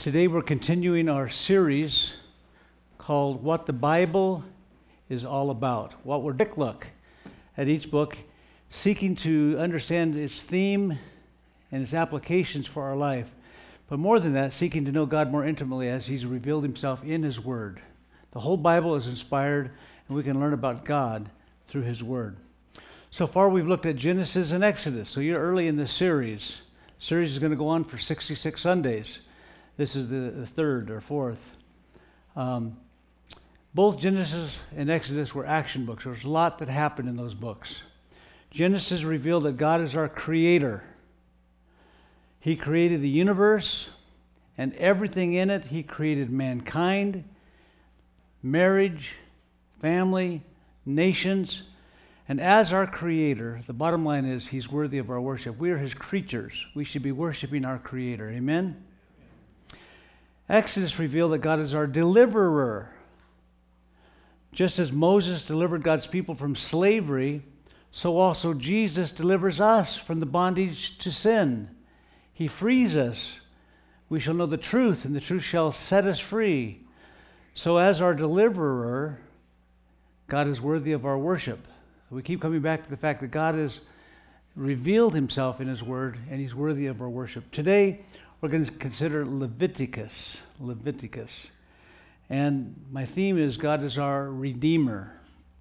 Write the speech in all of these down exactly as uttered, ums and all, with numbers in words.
Today we're continuing our series called What the Bible is All About. What we're take a look at each book, seeking to understand its theme and its applications for our life. But more than that, seeking to know God more intimately as He's revealed Himself in His Word. The whole Bible is inspired, and we can learn about God through His Word. So far we've looked at Genesis and Exodus, so you're early in this series. The series is going to go on for sixty-six Sundays. This is the, the third or fourth. Um, both Genesis and Exodus were action books. There's a lot that happened in those books. Genesis revealed that God is our creator. He created the universe and everything in it. He created mankind, marriage, family, nations. And as our creator, the bottom line is He's worthy of our worship. We are His creatures. We should be worshiping our creator. Amen? Exodus revealed that God is our deliverer. Just as Moses delivered God's people from slavery, so also Jesus delivers us from the bondage to sin. He frees us. We shall know the truth, and the truth shall set us free. So as our deliverer, God is worthy of our worship. We keep coming back to the fact that God has revealed Himself in His Word, and He's worthy of our worship. Today, we're going to consider Leviticus. Leviticus. And my theme is God is our Redeemer.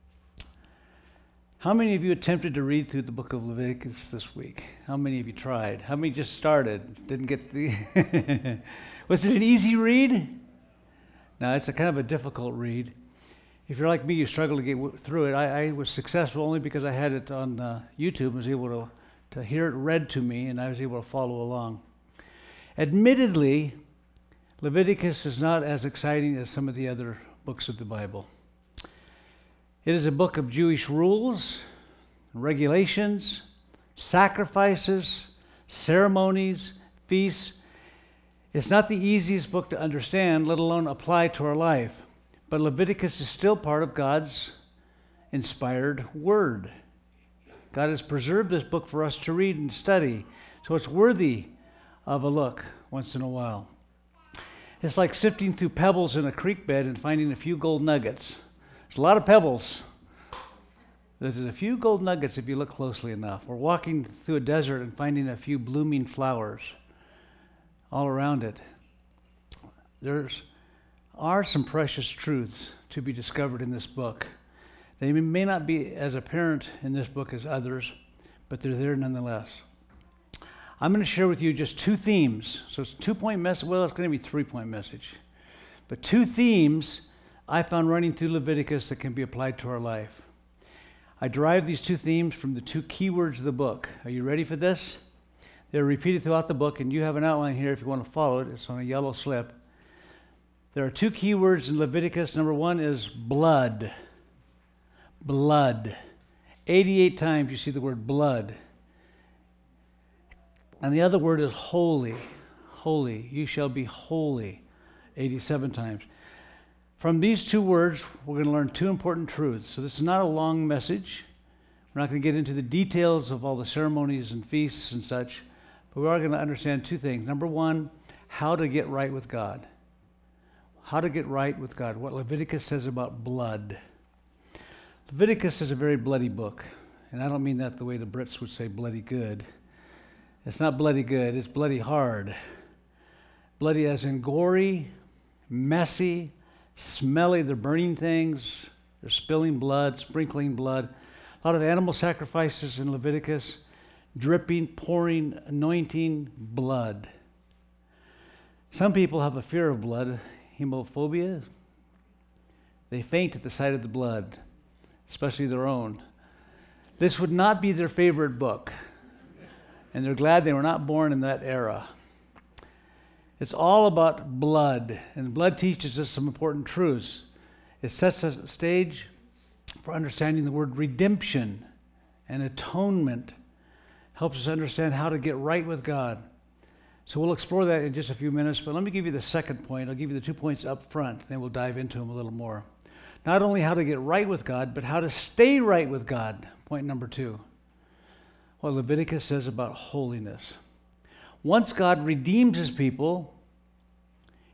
How many of you attempted to read through the book of Leviticus this week? How many of you tried? How many just started? Didn't get the... Was it an easy read? No, it's a kind of a difficult read. If you're like me, you struggle to get w- through it. I, I was successful only because I had it on uh, YouTube and was able to, to hear it read to me, and I was able to follow along. Admittedly, Leviticus is not as exciting as some of the other books of the Bible. It is a book of Jewish rules, regulations, sacrifices, ceremonies, feasts. It's not the easiest book to understand, let alone apply to our life. But Leviticus is still part of God's inspired Word. God has preserved this book for us to read and study, so it's worthy of a look once in a while. It's like sifting through pebbles in a creek bed and finding a few gold nuggets. There's a lot of pebbles. There's a few gold nuggets if you look closely enough. Or walking through a desert and finding a few blooming flowers all around it. There's are some precious truths to be discovered in this book. They may not be as apparent in this book as others, but they're there nonetheless. I'm going to share with you just two themes. So it's a two-point message. Well, it's going to be a three-point message. But two themes I found running through Leviticus that can be applied to our life. I derived these two themes from the two keywords of the book. Are you ready for this? They're repeated throughout the book, and you have an outline here if you want to follow it. It's on a yellow slip. There are two key words in Leviticus. Number one is blood. Blood. eighty-eight times you see the word blood. And the other word is holy. Holy. You shall be holy. eighty-seven times. From these two words, we're going to learn two important truths. So this is not a long message. We're not going to get into the details of all the ceremonies and feasts and such. But we are going to understand two things. Number one, how to get right with God. How to get right with God. What Leviticus says about blood. Leviticus is a very bloody book. And I don't mean that the way the Brits would say bloody good. It's not bloody good. It's bloody hard. Bloody as in gory, messy, smelly. They're burning things. They're spilling blood, sprinkling blood. A lot of animal sacrifices in Leviticus. Dripping, pouring, anointing blood. Some people have a fear of blood. Hemophobia. They faint at the sight of the blood, especially their own. This would not be their favorite book, and they're glad they were not born in that era. It's all about blood, and blood teaches us some important truths. It sets us a stage for understanding the word redemption and atonement. Helps us understand how to get right with God. So we'll explore that in just a few minutes, but let me give you the second point. I'll give you the two points up front, then we'll dive into them a little more. Not only how to get right with God, but how to stay right with God. Point number two. What Leviticus says about holiness. Once God redeems His people,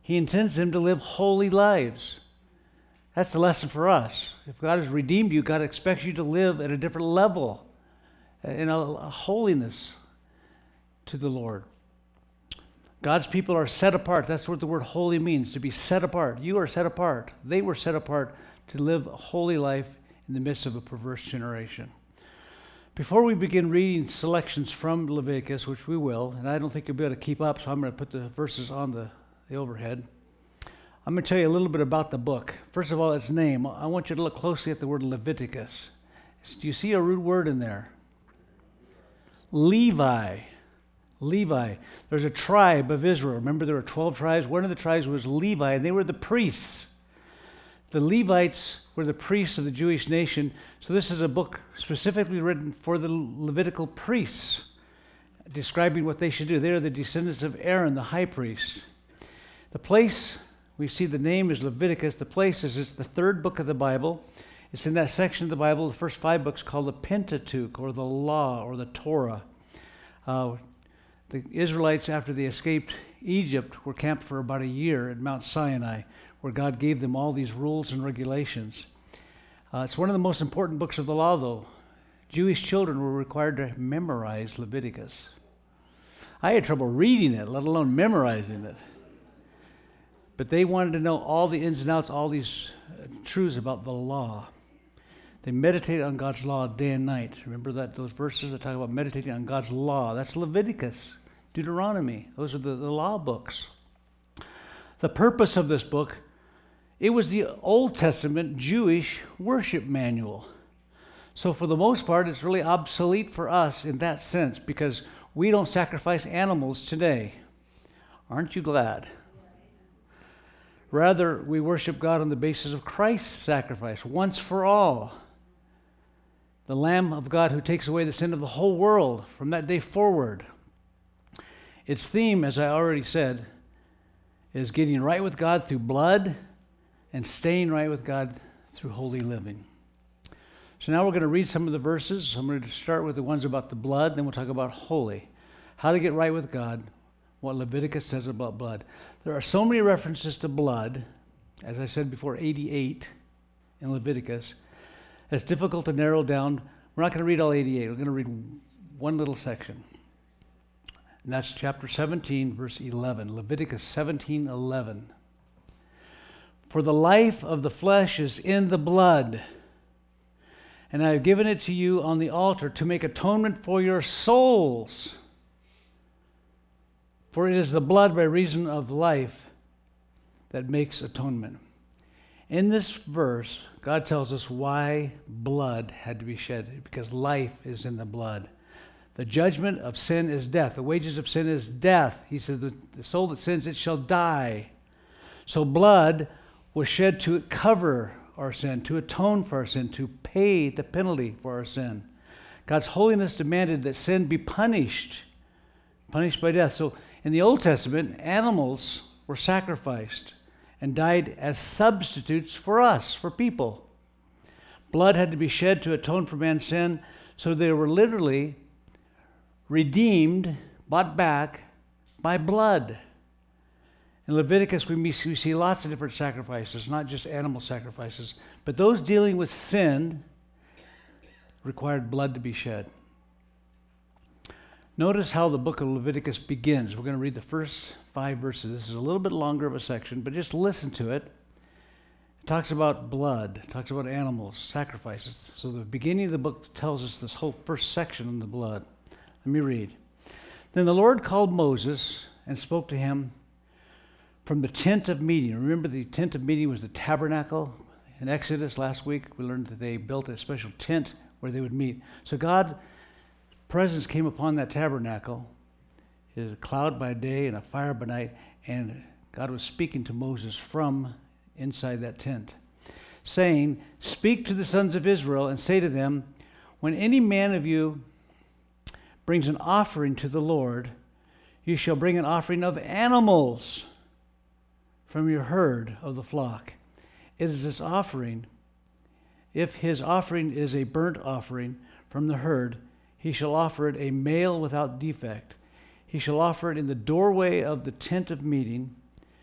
He intends them to live holy lives. That's the lesson for us. If God has redeemed you, God expects you to live at a different level, in a, a holiness to the Lord. God's people are set apart. That's what the word holy means, to be set apart. You are set apart. They were set apart to live a holy life in the midst of a perverse generation. Before we begin reading selections from Leviticus, which we will, and I don't think you'll be able to keep up, so I'm going to put the verses on the, the overhead. I'm going to tell you a little bit about the book. First of all, its name. I want you to look closely at the word Leviticus. Do you see a root word in there? Levi. Levi. There's a tribe of Israel. Remember, there were twelve tribes. One of the tribes was Levi, and they were the priests. The Levites were the priests of the Jewish nation. So this is a book specifically written for the Levitical priests, describing what they should do. They are the descendants of Aaron, the high priest. The place, we see the name is Leviticus. The place is it's the third book of the Bible. It's in that section of the Bible, the first five books, called the Pentateuch, or the Law, or the Torah. Uh, the Israelites, after they escaped Egypt, were camped for about a year at Mount Sinai, where God gave them all these rules and regulations. Uh, it's one of the most important books of the law, though. Jewish children were required to memorize Leviticus. I had trouble reading it, let alone memorizing it. But they wanted to know all the ins and outs, all these uh, truths about the law. They meditated on God's law day and night. Remember that those verses that talk about meditating on God's law? That's Leviticus, Deuteronomy. Those are the, the law books. The purpose of this book, it was the Old Testament Jewish worship manual. So for the most part, it's really obsolete for us in that sense because we don't sacrifice animals today. Aren't you glad? Rather, we worship God on the basis of Christ's sacrifice, once for all. The Lamb of God who takes away the sin of the whole world from that day forward. Its theme, as I already said, is getting right with God through blood and staying right with God through holy living. So now we're going to read some of the verses. I'm going to start with the ones about the blood, then we'll talk about holy. How to get right with God, what Leviticus says about blood. There are so many references to blood, as I said before, eighty-eight in Leviticus. It's difficult to narrow down. We're not going to read all eighty-eight. We're going to read one little section. And that's chapter seventeen, verse eleven. Leviticus seventeen, eleven. For the life of the flesh is in the blood, and I have given it to you on the altar to make atonement for your souls. For it is the blood by reason of life that makes atonement. In this verse, God tells us why blood had to be shed, because life is in the blood. The judgment of sin is death. The wages of sin is death. He says, the, the soul that sins, it shall die. So blood was shed to cover our sin, to atone for our sin, to pay the penalty for our sin. God's holiness demanded that sin be punished, punished by death. So in the Old Testament, animals were sacrificed and died as substitutes for us, for people. Blood had to be shed to atone for man's sin, so they were literally redeemed, bought back by blood. In Leviticus, we see lots of different sacrifices, not just animal sacrifices, but those dealing with sin required blood to be shed. Notice how the book of Leviticus begins. We're going to read the first five verses. This is a little bit longer of a section, but just listen to it. It talks about blood, it talks about animals, sacrifices. So the beginning of the book tells us this whole first section on the blood. Let me read. Then the Lord called Moses and spoke to him from the tent of meeting. Remember, the tent of meeting was the tabernacle. In Exodus last week, we learned that they built a special tent where they would meet. So God's presence came upon that tabernacle. It was a cloud by day and a fire by night, and God was speaking to Moses from inside that tent, saying, "Speak to the sons of Israel and say to them, when any man of you brings an offering to the Lord, you shall bring an offering of animals from your herd of the flock. It is this offering. If his offering is a burnt offering from the herd, he shall offer it a male without defect. He shall offer it in the doorway of the tent of meeting.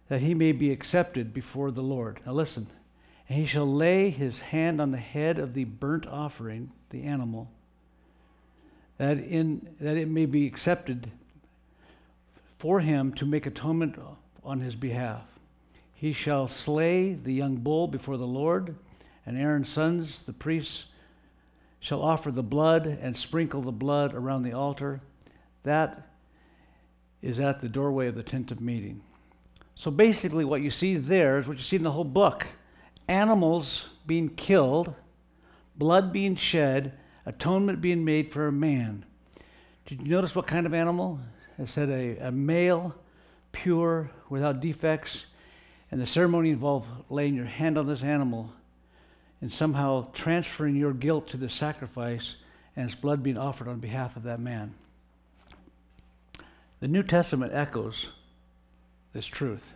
that he may be accepted before the Lord. Now listen. And he shall lay his hand on the head of the burnt offering, the animal, that in that it may be accepted for him to make atonement on his behalf. He shall slay the young bull before the Lord, and Aaron's sons, the priests, shall offer the blood and sprinkle the blood around the altar. That is at the doorway of the tent of meeting. So basically what you see there is what you see in the whole book. Animals being killed, blood being shed, atonement being made for a man. Did you notice what kind of animal? It said a, a male, pure, without defects. And the ceremony involved laying your hand on this animal and somehow transferring your guilt to the sacrifice and its blood being offered on behalf of that man. The New Testament echoes this truth.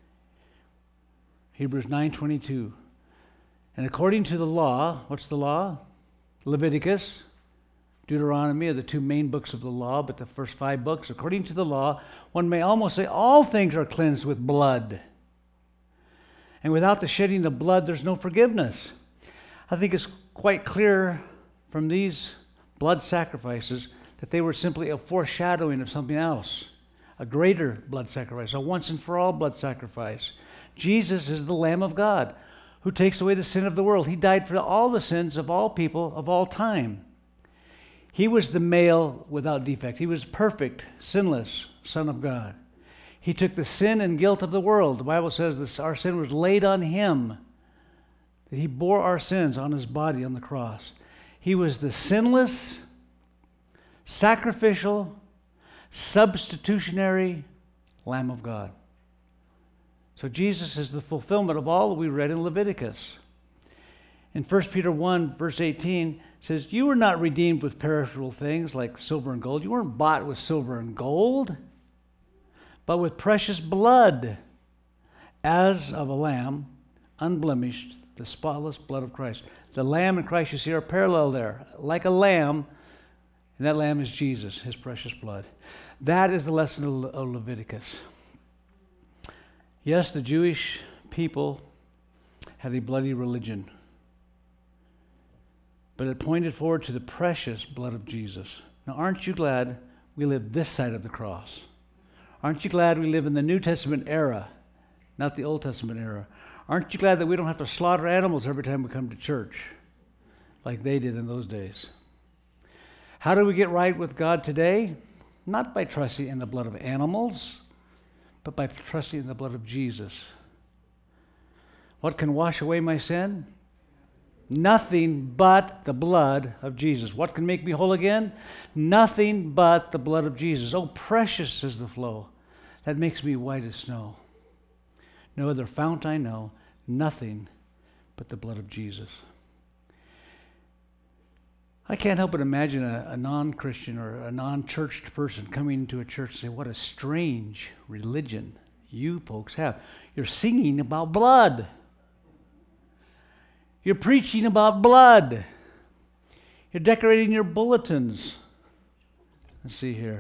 Hebrews nine twenty-two. And according to the law, what's the law? Leviticus, Deuteronomy are the two main books of the law, but the first five books, according to the law, one may almost say all things are cleansed with blood. And without the shedding of blood, there's no forgiveness. I think it's quite clear from these blood sacrifices that they were simply a foreshadowing of something else, a greater blood sacrifice, a once and for all blood sacrifice. Jesus is the Lamb of God who takes away the sin of the world. He died for all the sins of all people of all time. He was the male without defect. He was perfect, sinless Son of God. He took the sin and guilt of the world. The Bible says this, our sin was laid on him, that he bore our sins on his body on the cross. He was the sinless, sacrificial, substitutionary Lamb of God. So Jesus is the fulfillment of all that we read in Leviticus. In First Peter one, verse eighteen, it says, you were not redeemed with perishable things like silver and gold. You weren't bought with silver and gold, but with precious blood, as of a lamb, unblemished, the spotless blood of Christ. The lamb and Christ, you see, are parallel there. Like a lamb, and that lamb is Jesus, his precious blood. That is the lesson of, Le- of Leviticus. Yes, the Jewish people had a bloody religion, but it pointed forward to the precious blood of Jesus. Now, aren't you glad we live this side of the cross? Aren't you glad we live in the New Testament era, not the Old Testament era? Aren't you glad that we don't have to slaughter animals every time we come to church like they did in those days? How do we get right with God today? Not by trusting in the blood of animals, but by trusting in the blood of Jesus. What can wash away my sin? Nothing but the blood of Jesus. What can make me whole again? Nothing but the blood of Jesus. Oh, precious is the flow that makes me white as snow. No other fount I know, nothing but the blood of Jesus. I can't help but imagine a, a non-Christian or a non-churched person coming into a church and say, what a strange religion you folks have. You're singing about blood. You're preaching about blood. You're decorating your bulletins. Let's see here.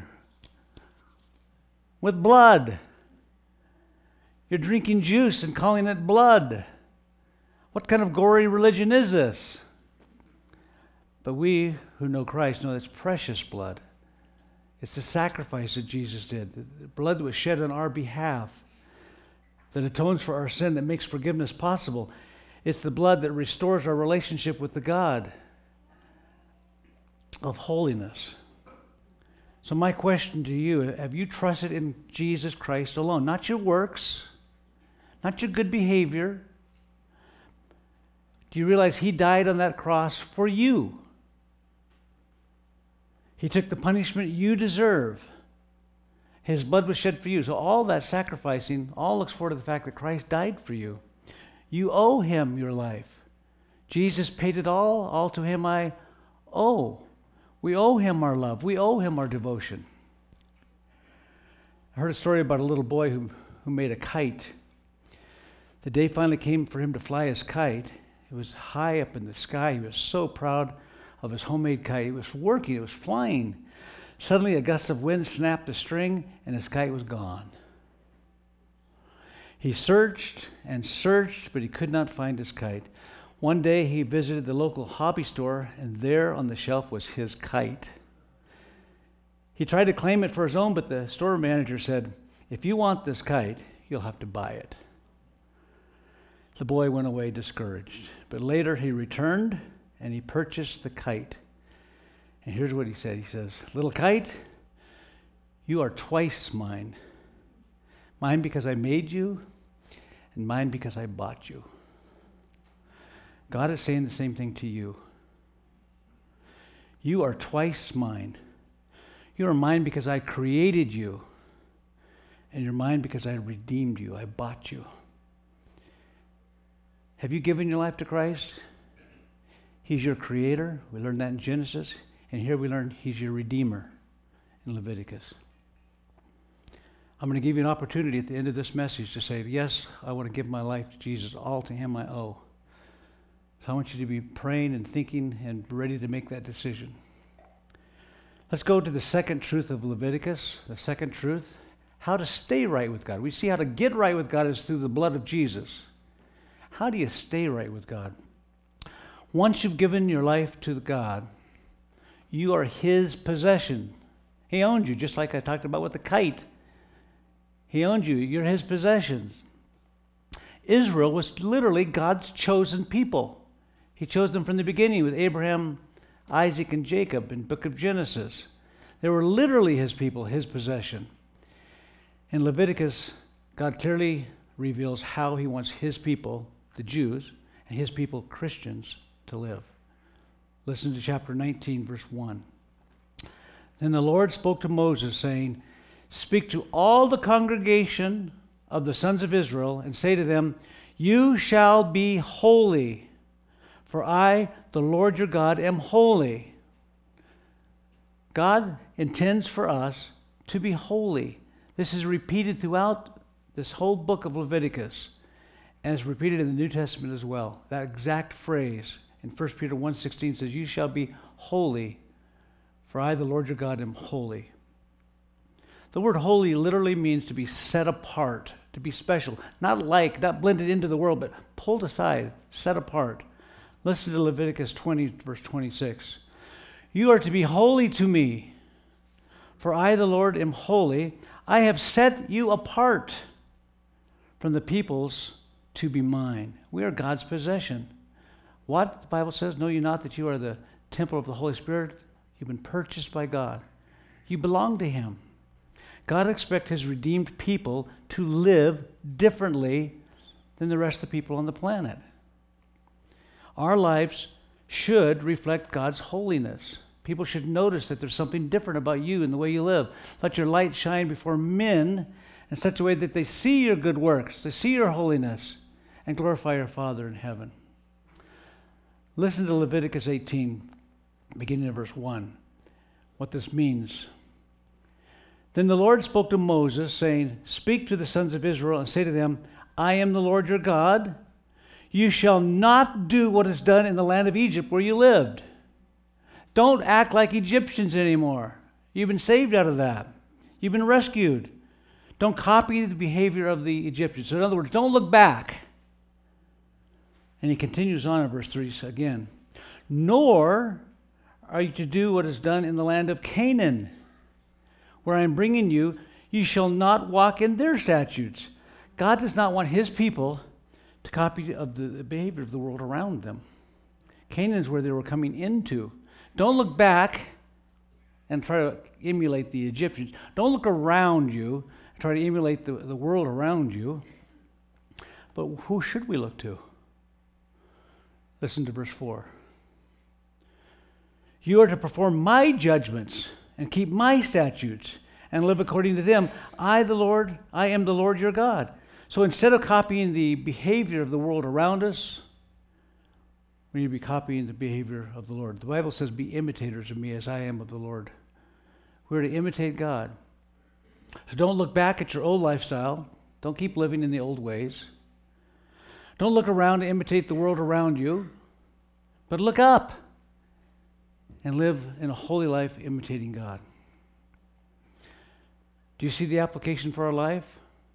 With blood. You're drinking juice and calling it blood. What kind of gory religion is this? But we who know Christ know it's precious blood. It's the sacrifice that Jesus did. The blood that was shed on our behalf, that atones for our sin, that makes forgiveness possible. It's the blood that restores our relationship with the God of holiness. So my question to you, have you trusted in Jesus Christ alone? Not your works, not your good behavior. Do you realize he died on that cross for you? He took the punishment you deserve. His blood was shed for you. So all that sacrificing all looks forward to the fact that Christ died for you. You owe him your life. Jesus paid it all. All to him I owe. We owe him our love. We owe him our devotion. I heard a story about a little boy who, who made a kite. The day finally came for him to fly his kite. It was high up in the sky. He was so proud of his homemade kite. It was working. It was flying. Suddenly a gust of wind snapped the string and his kite was gone. He searched and searched, but he could not find his kite. One day he visited the local hobby store, and there on the shelf was his kite. He tried to claim it for his own, but the store manager said, "If you want this kite, you'll have to buy it." The boy went away discouraged, but later he returned and he purchased the kite. And here's what he said. He says, "Little kite, you are twice mine. Mine because I made you, and mine because I bought you." God is saying the same thing to you. You are twice mine. You are mine because I created you, and you're mine because I redeemed you. I bought you. Have you given your life to Christ? He's your creator. We learned that in Genesis. And here we learn he's your redeemer in Leviticus. I'm going to give you an opportunity at the end of this message to say, yes, I want to give my life to Jesus. All to him I owe. So I want you to be praying and thinking and ready to make that decision. Let's go to the second truth of Leviticus. The second truth, how to stay right with God. We see how to get right with God is through the blood of Jesus. How do you stay right with God? Once you've given your life to God, you are his possession. He owns you, just like I talked about with the kite. He owns you. You're his possessions. Israel was literally God's chosen people. He chose them from the beginning with Abraham, Isaac, and Jacob in the book of Genesis. They were literally his people, his possession. In Leviticus, God clearly reveals how he wants his people, the Jews, and his people, Christians, to live. Listen to chapter nineteen, verse one. Then the Lord spoke to Moses, saying, "Speak to all the congregation of the sons of Israel, and say to them, you shall be holy, for I, the Lord your God, am holy." God intends for us to be holy. This is repeated throughout this whole book of Leviticus, and it's repeated in the New Testament as well. That exact phrase in First Peter one sixteen says, "You shall be holy, for I, the Lord your God, am holy." The word holy literally means to be set apart, to be special, not like, not blended into the world, but pulled aside, set apart. Listen to Leviticus twenty, verse twenty-six. "You are to be holy to me, for I, the Lord, am holy. I have set you apart from the peoples to be mine." We are God's possession. What? The Bible says, "Know you not that you are the temple of the Holy Spirit?" You've been purchased by God. You belong to him. God expects his redeemed people to live differently than the rest of the people on the planet. Our lives should reflect God's holiness. People should notice that there's something different about you and the way you live. Let your light shine before men in such a way that they see your good works, they see your holiness, and glorify your Father in heaven. Listen to Leviticus eighteen, beginning in verse one, what this means. Then the Lord spoke to Moses, saying, "Speak to the sons of Israel and say to them, I am the Lord your God. You shall not do what is done in the land of Egypt where you lived." Don't act like Egyptians anymore. You've been saved out of that. You've been rescued. Don't copy the behavior of the Egyptians. So in other words, don't look back. And he continues on in verse three again. "Nor are you to do what is done in the land of Canaan, where I am bringing you. You shall not walk in their statutes." God does not want his people to copy of the behavior of the world around them. Canaan is where they were coming into. Don't look back and try to emulate the Egyptians. Don't look around you and try to emulate the, the world around you. But who should we look to? Listen to verse four. "You are to perform my judgments and keep my statutes and live according to them. I, the Lord, I am the Lord your God." So instead of copying the behavior of the world around us, we need to be copying the behavior of the Lord. The Bible says, "Be imitators of me as I am of the Lord." We're to imitate God. So don't look back at your old lifestyle. Don't keep living in the old ways. Don't look around to imitate the world around you, but look up and live in a holy life imitating God. Do you see the application for our life?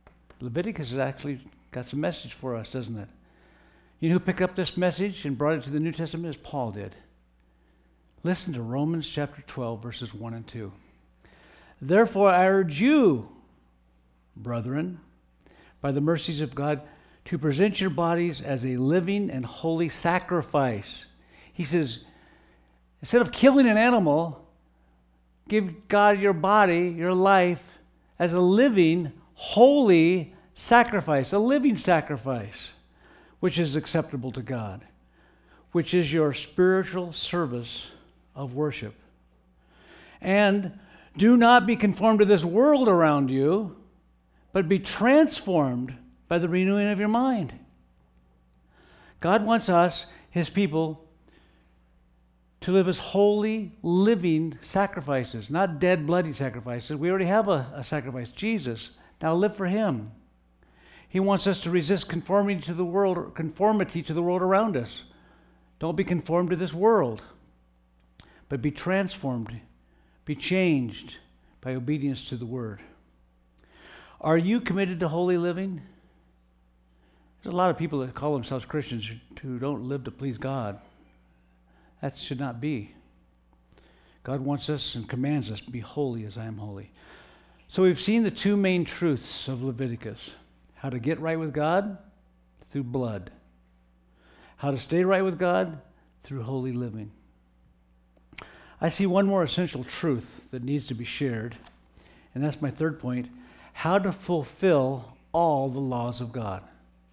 Leviticus has actually got some message for us, doesn't it? You know who picked up this message and brought it to the New Testament? As Paul did. Listen to Romans chapter twelve, verses one and two. Therefore I urge you, brethren, by the mercies of God, to present your bodies as a living and holy sacrifice. He says, instead of killing an animal, give God your body, your life, as a living, holy sacrifice, a living sacrifice, which is acceptable to God, which is your spiritual service of worship. And do not be conformed to this world around you, but be transformed by the renewing of your mind. God wants us, his people, to live as holy, living sacrifices, not dead, bloody sacrifices. We already have a, a sacrifice, Jesus. Now live for him. He wants us to resist conformity to the world, conformity to the world around us. Don't be conformed to this world, but be transformed, be changed by obedience to the word. Are you committed to holy living? There's a lot of people that call themselves Christians who don't live to please God. That should not be. God wants us and commands us to be holy as I am holy. So we've seen the two main truths of Leviticus. How to get right with God through blood. How to stay right with God through holy living. I see one more essential truth that needs to be shared, and that's my third point. How to fulfill all the laws of God.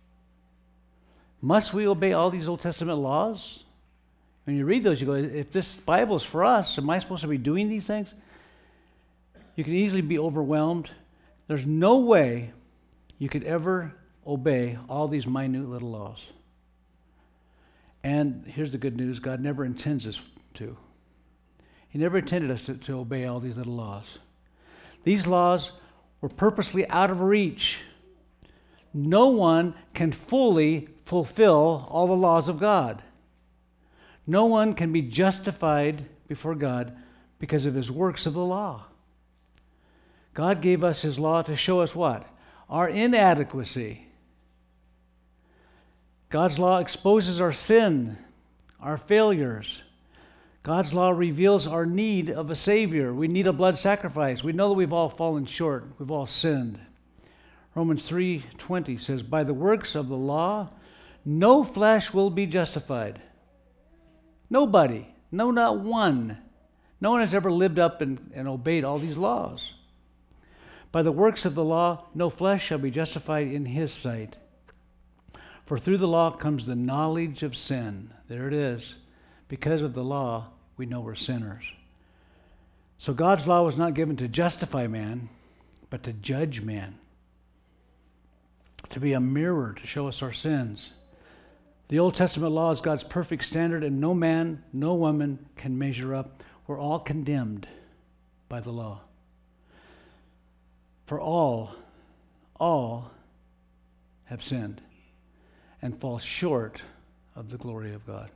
Must we obey all these Old Testament laws? When you read those, you go, if this Bible is for us, am I supposed to be doing these things? You can easily be overwhelmed. There's no way you could ever obey all these minute little laws. And here's the good news, God never intends us to. He never intended us to, to obey all these little laws. These laws were purposely out of reach. No one can fully fulfill all the laws of God. No one can be justified before God because of his works of the law. God gave us his law to show us what? Our inadequacy. God's law exposes our sin, our failures. God's law reveals our need of a Savior. We need a blood sacrifice. We know that we've all fallen short. We've all sinned. Romans three twenty says, by the works of the law, no flesh will be justified. Nobody. No, not one. No one has ever lived up and, and obeyed all these laws. By the works of the law, no flesh shall be justified in his sight. For through the law comes the knowledge of sin. There it is. Because of the law, we know we're sinners. So God's law was not given to justify man, but to judge man. To be a mirror to show us our sins. The Old Testament law is God's perfect standard, and no man, no woman can measure up. We're all condemned by the law. For all, all have sinned and fall short of the glory of God.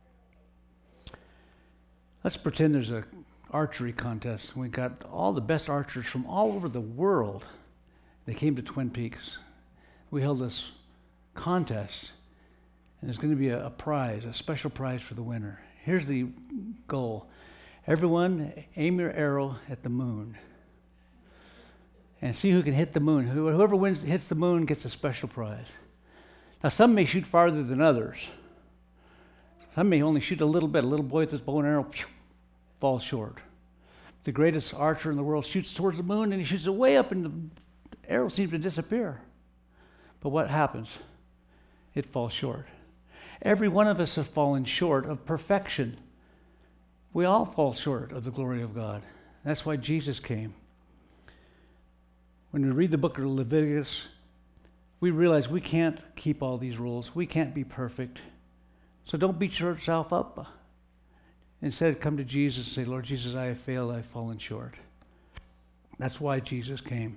Let's pretend there's an archery contest. We got all the best archers from all over the world. They came to Twin Peaks. We held this contest, and there's going to be a, a prize, a special prize for the winner. Here's the goal. Everyone aim your arrow at the moon and see who can hit the moon. Whoever wins, hits the moon gets a special prize. Now, some may shoot farther than others. Some may only shoot a little bit. A little boy with his bow and arrow phew, falls short. The greatest archer in the world shoots towards the moon, and he shoots it way up, and the arrow seems to disappear. But what happens? It falls short. Every one of us have fallen short of perfection. We all fall short of the glory of God. That's why Jesus came. When we read the book of Leviticus, we realize we can't keep all these rules. We can't be perfect. So don't beat yourself up. Instead, come to Jesus and say, Lord Jesus, I have failed. I have fallen short. That's why Jesus came.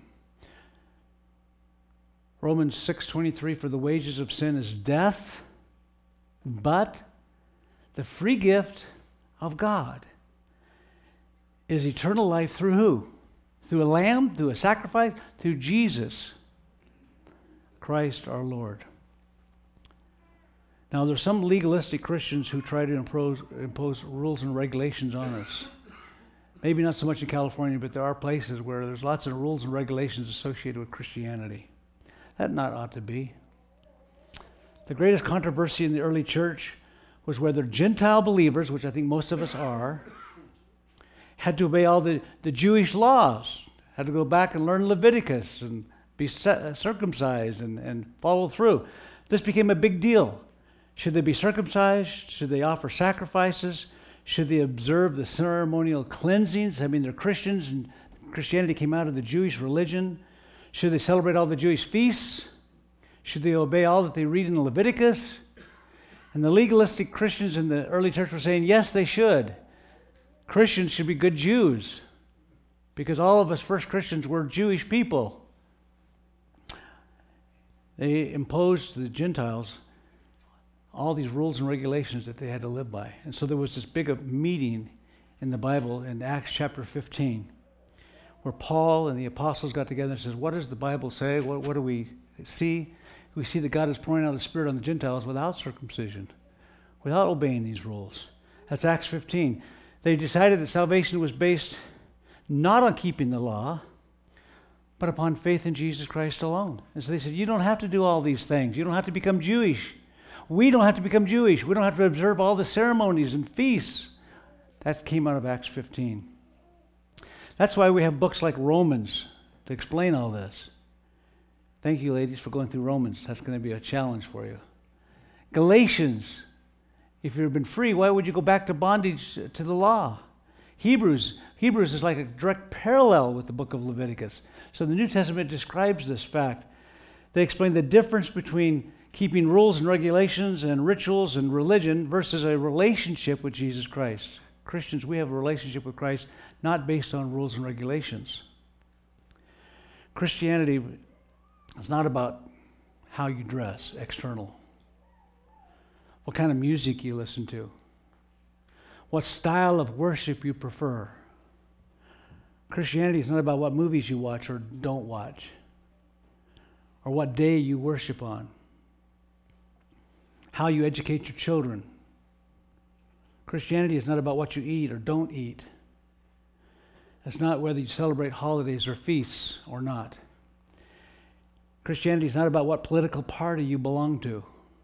Romans six twenty-three, for the wages of sin is death, but the free gift of God is eternal life through who? Through a lamb, through a sacrifice, through Jesus. Christ our Lord. Now, there's some legalistic Christians who try to impose, impose rules and regulations on us. Maybe not so much in California, but there are places where there's lots of rules and regulations associated with Christianity. That not ought to be. The greatest controversy in the early church was whether Gentile believers, which I think most of us are, had to obey all the, the Jewish laws, had to go back and learn Leviticus and be circumcised and, and follow through. This became a big deal. Should they be circumcised? Should they offer sacrifices? Should they observe the ceremonial cleansings? I mean, they're Christians, and Christianity came out of the Jewish religion. Should they celebrate all the Jewish feasts? Should they obey all that they read in Leviticus? And the legalistic Christians in the early church were saying, yes, they should. Christians should be good Jews, because all of us first Christians were Jewish people. They imposed to the Gentiles all these rules and regulations that they had to live by. And so there was this big meeting in the Bible in Acts chapter fifteen, where Paul and the apostles got together and says, what does the Bible say? What, what do we see? We see that God is pouring out His Spirit on the Gentiles without circumcision, without obeying these rules. That's Acts fifteen. They decided that salvation was based not on keeping the law, but upon faith in Jesus Christ alone. And so they said, you don't have to do all these things. You don't have to become Jewish. We don't have to become Jewish. We don't have to observe all the ceremonies and feasts. That came out of Acts fifteen. That's why we have books like Romans to explain all this. Thank you, ladies, for going through Romans. That's going to be a challenge for you. Galatians. If you've been free, why would you go back to bondage to the law? Hebrews. Hebrews is like a direct parallel with the book of Leviticus. So the New Testament describes this fact. They explain the difference between keeping rules and regulations and rituals and religion versus a relationship with Jesus Christ. Christians, we have a relationship with Christ not based on rules and regulations. Christianity is not about how you dress, external. What kind of music you listen to. What style of worship you prefer. Christianity is not about what movies you watch or don't watch, or what day you worship on, how you educate your children. Christianity is not about what you eat or don't eat. It's not whether you celebrate holidays or feasts or not. Christianity is not about what political party you belong to.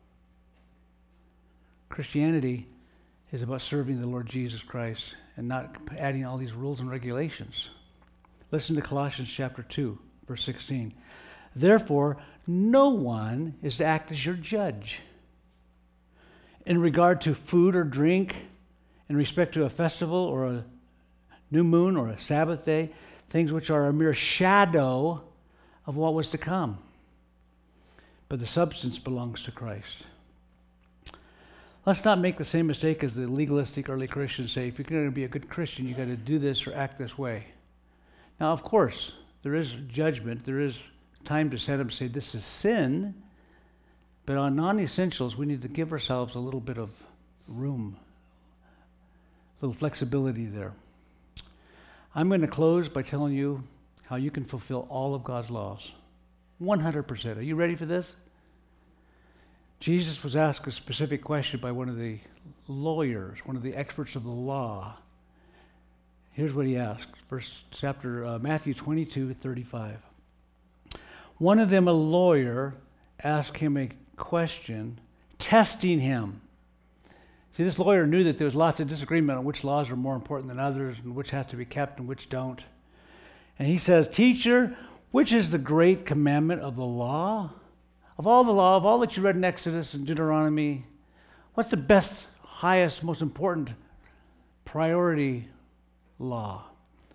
Christianity is about serving the Lord Jesus Christ and not adding all these rules and regulations. Listen to Colossians chapter two, verse sixteen. Therefore, no one is to act as your judge in regard to food or drink, in respect to a festival or a new moon or a Sabbath day, things which are a mere shadow of what was to come. But the substance belongs to Christ. Let's not make the same mistake as the legalistic early Christians say, if you're going to be a good Christian, you've got to do this or act this way. Now, of course, there is judgment. There is time to set up and say, this is sin. But on non-essentials, we need to give ourselves a little bit of room, a little flexibility there. I'm going to close by telling you how you can fulfill all of God's laws. one hundred percent. Are you ready for this? Jesus was asked a specific question by one of the lawyers, one of the experts of the law. Here's what he asked. Verse chapter uh, Matthew twenty-two, thirty-five. One of them, a lawyer, asked him a question, testing him. See, this lawyer knew that there was lots of disagreement on which laws are more important than others and which have to be kept and which don't. And he says, Teacher, which is the great commandment of the law? Of all the law, of all that you read in Exodus and Deuteronomy, what's the best, highest, most important priority law?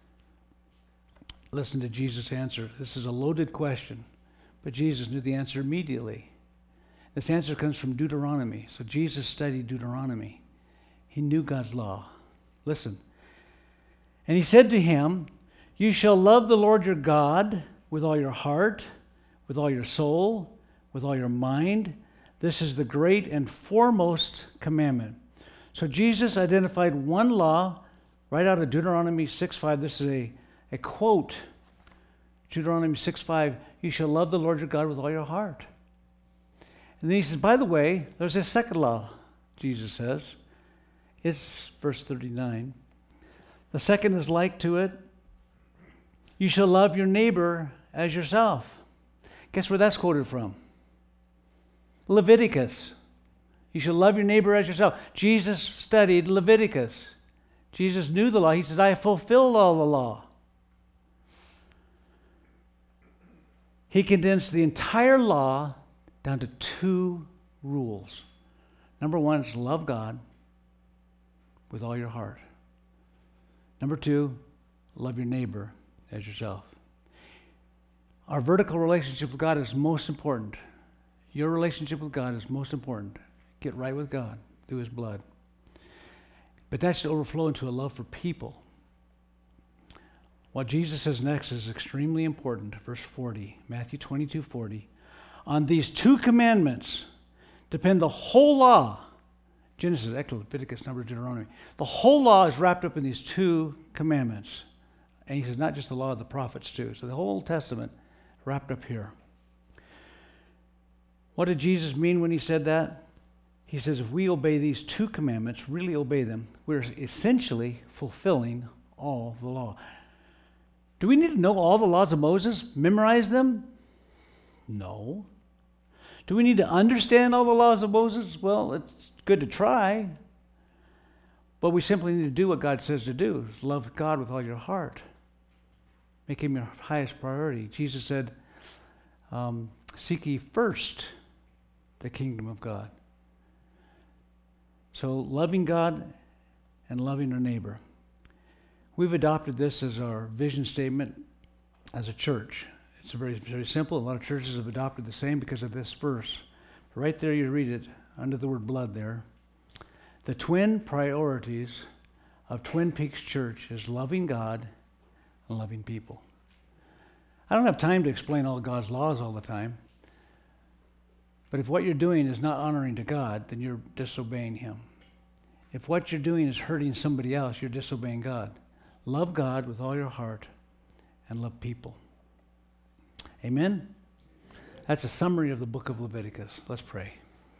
Listen to Jesus' answer. This is a loaded question, but Jesus knew the answer immediately. This answer comes from Deuteronomy. So Jesus studied Deuteronomy. He knew God's law. Listen. And he said to him, You shall love the Lord your God with all your heart, with all your soul, with all your mind. This is the great and foremost commandment. So Jesus identified one law right out of Deuteronomy six five. This is a, a quote. Deuteronomy six five, You shall love the Lord your God with all your heart. And then he says, by the way, there's a second law, Jesus says. It's verse thirty-nine. The second is like to it. You shall love your neighbor as yourself. Guess where that's quoted from? Leviticus. You shall love your neighbor as yourself. Jesus studied Leviticus. Jesus knew the law. He says, I have fulfilled all the law. He condensed the entire law down to two rules. Number one is love God with all your heart. Number two, love your neighbor as yourself. Our vertical relationship with God is most important. Your relationship with God is most important. Get right with God through His blood. But that should overflow into a love for people. What Jesus says next is extremely important. Verse forty, Matthew twenty-two forty. On these two commandments depend the whole law. Genesis, Exodus, Leviticus, Numbers, Deuteronomy. The whole law is wrapped up in these two commandments. And he says not just the law of the prophets too. So the whole Old Testament wrapped up here. What did Jesus mean when he said that? He says if we obey these two commandments, really obey them, we're essentially fulfilling all the law. Do we need to know all the laws of Moses? Memorize them? No. Do we need to understand all the laws of Moses? Well, it's good to try. But we simply need to do what God says to do. Love God with all your heart. Make Him your highest priority. Jesus said, um, seek ye first the kingdom of God. So loving God and loving our neighbor. We've adopted this as our vision statement as a church. It's very, very simple. A lot of churches have adopted the same because of this verse. Right there you read it under the word blood there. The twin priorities of Twin Peaks Church is loving God and loving people. I don't have time to explain all God's laws all the time. But if what you're doing is not honoring to God, then you're disobeying Him. If what you're doing is hurting somebody else, you're disobeying God. Love God with all your heart and love people. Amen? That's a summary of the book of Leviticus. Let's pray.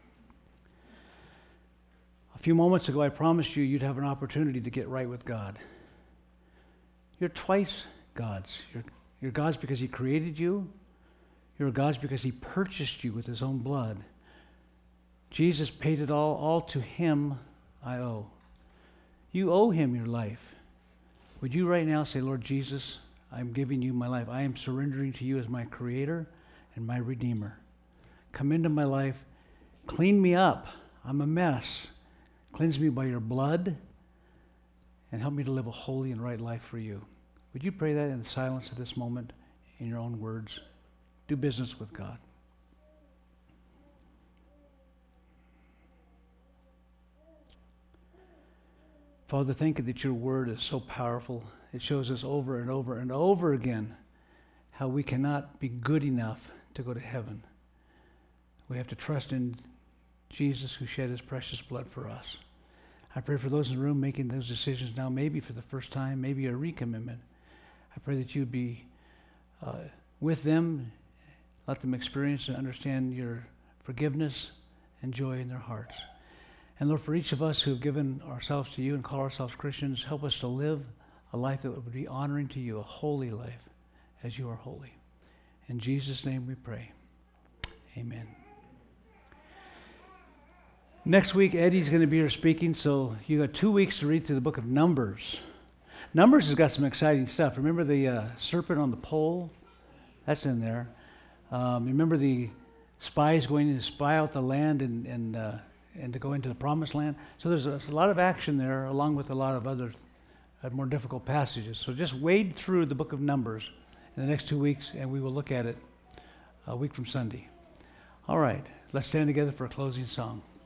A few moments ago, I promised you you'd have an opportunity to get right with God. You're twice God's. You're, you're God's because He created you. You're God's because He purchased you with His own blood. Jesus paid it all. All to Him I owe. You owe Him your life. Would you right now say, Lord Jesus, I'm giving you my life. I am surrendering to you as my Creator and my Redeemer. Come into my life. Clean me up. I'm a mess. Cleanse me by your blood and help me to live a holy and right life for you. Would you pray that in the silence of this moment in your own words? Do business with God. Father, thank you that your word is so powerful. It shows us over and over and over again how we cannot be good enough to go to heaven. We have to trust in Jesus who shed His precious blood for us. I pray for those in the room making those decisions now, maybe for the first time, maybe a recommitment. I pray that you'd be uh, with them, let them experience and understand your forgiveness and joy in their hearts. And Lord, for each of us who have given ourselves to you and call ourselves Christians, help us to live a life that would be honoring to you, a holy life, as you are holy. In Jesus' name we pray. Amen. Next week, Eddie's going to be here speaking, so you got two weeks to read through the book of Numbers. Numbers has got some exciting stuff. Remember the uh, serpent on the pole? That's in there. Um, remember the spies going to spy out the land and and, uh, and to go into the promised land? So there's a, there's a lot of action there, along with a lot of other uh, more difficult passages. So just wade through the book of Numbers in the next two weeks, and we will look at it a week from Sunday. All right, let's stand together for a closing song.